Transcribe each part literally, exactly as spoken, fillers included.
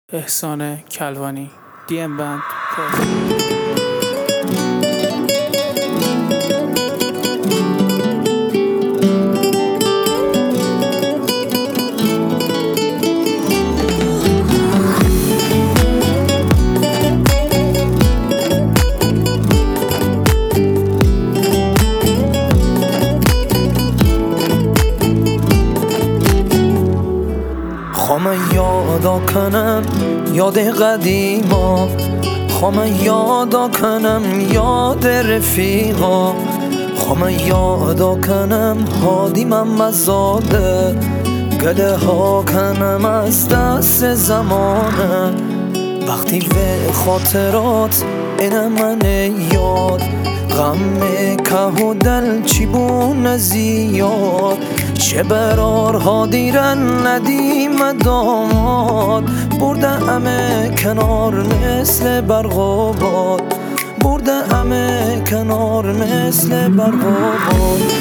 احسان کلوانی دی ام بند خوام یادا کنم یاد قدیما، خوام یادا کنم یاد رفیقا، خوام یادا کنم هادی من مزاده، گله ها کنم از دست زمانه. وقتی به خاطرات اینه من یاد، غم که و دل چی بون زیاد، چه برارها دیرن ندیم داماد، برده همه کنار مثل برق و باد، برده همه کنار مثل برق و باد.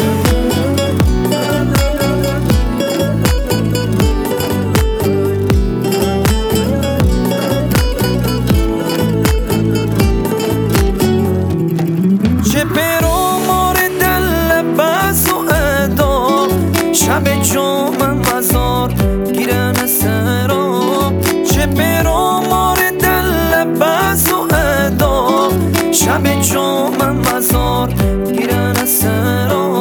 شب جام مزار گیرن سرا، چه برا مار دل بز و ادا، شب جام مزار گیرن سرا.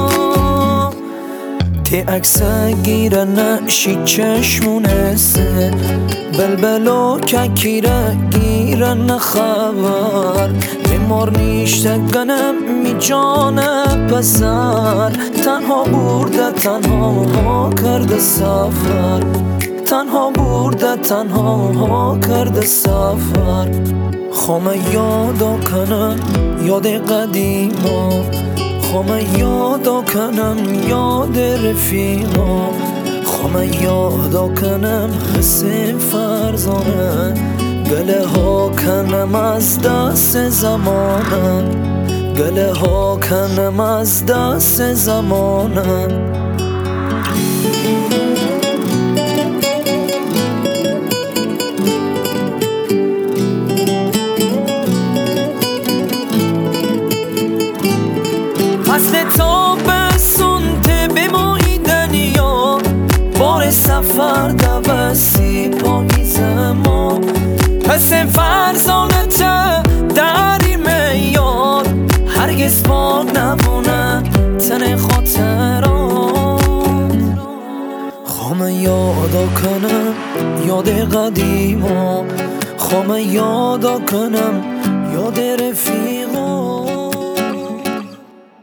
تی عکسه گیرن نشی چشمونه سه، بلبلو که گیره گیرن خبر، بیمار نیشته گنم می جانه پسر، تنها برده تنها کرده سفر، تنها برده تنها کرده سفر. خوام یادا کنم یاد قدیما، خوام یادا کنم یاد رفیقا، خوام یادا کنم حس فرزانه، گله ها کنم از دست زمانه، گله ها کنم از دست زمانه. فصل تابستون ته بماییدن یا بار سفر دوستی پاییز ما، پس فرزانت داری میاد، هرگز پاک نمونه تن خاطرات. خوام یادا کنم یاد قدیما، خوام یادا کنم یاد رفیق.